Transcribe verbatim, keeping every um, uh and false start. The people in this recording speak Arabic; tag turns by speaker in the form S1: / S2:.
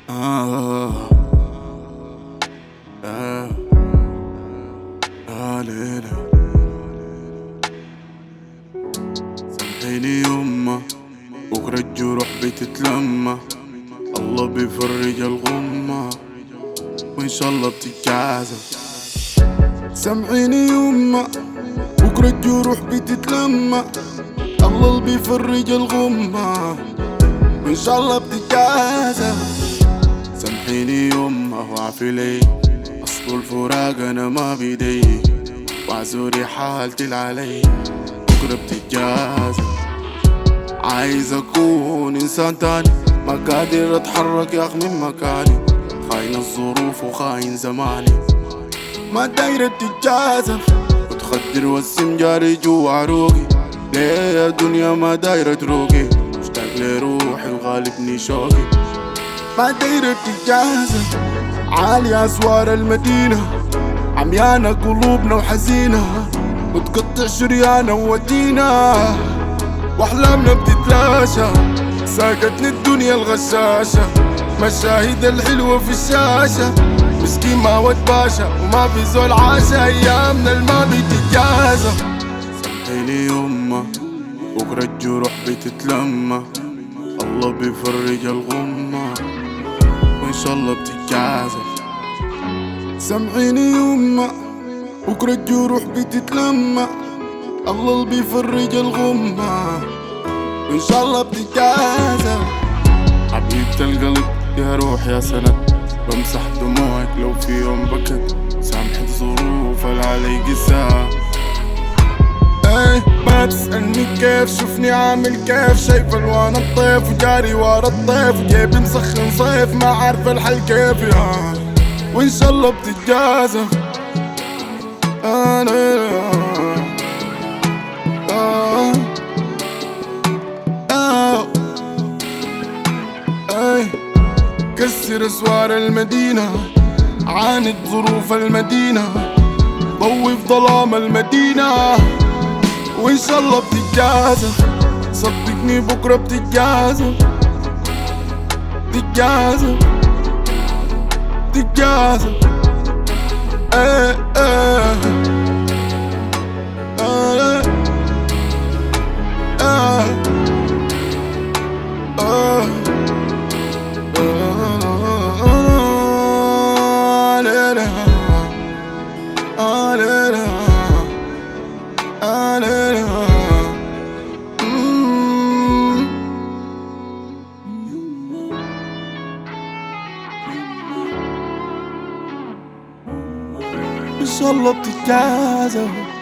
S1: آه آه آه ليلة سامحيني يما، بكرة الجروح بتتلمى، الله بيفرج الغمة وإن شاء الله بتتجازى. سامحيني يما، بكرة الجروح بتتلمى، الله اللي بيفرج الغمة وإن شاء الله بتتجازى. سامحيني يما واعفي لي، أصل الفراق أنا ما بيدي، واعذري حالتي اللي علي بكرة بتتجازى. عايز أكون إنسان تاني، ما قادر أتحرك يا أخي من مكاني، خاين الظروف وخاين زماني، ما دايرة تتجازف وتخدر والسم جاري جوا عروقي. ليه يا دنيا ما دايرة تروقي، مشتاق لروحي وغالبني شوقي، ما دايرة تتجازف. عالية أسوار المدينة، عميانة قلوبنا وحزينة، وتقطع شريانة وودينا واحلامنا بتتلاشى. ساقتني الدنيا الغشاشة، مشاهد الحلوة في الشاشة، مسكين ما ود باشا وما في زول عاشا، ايامنا الما بتتجازى. سامحيني يما، بكرة الجروح بتتلمى، الله بيفرج الغمة وإن شاء الله بتتجازى. سامحيني يما، بكرة الجروح بتتلمى، الله اللي بيفرج الغمة وإن شاء الله بتتجازى. حبيبة القلب يا روح يا سند، بمسح دموعك لو في يوم بكت، سامحة ظروف العلي قساها. ايه ما تسألني كيف، شوفني عامل كيف، شايف الوان الطيف وجاري ورا الطيف، وجيبي مسخن صيف ما عارف الحل كيف يا، وإن شاء الله بتتجازى. أنا آه آه آه كسر أسوار المدينة، عاند ظروف المدينة، ضوي في ظلام المدينة وإن شاء الله بتتجازى. صدقني بكرة بتتجازى، بتتجازى بتتجازى. ايه ايه آه آه آه آه ليلى آه ليلى آه ليلى إن شاء الله بتتجازى.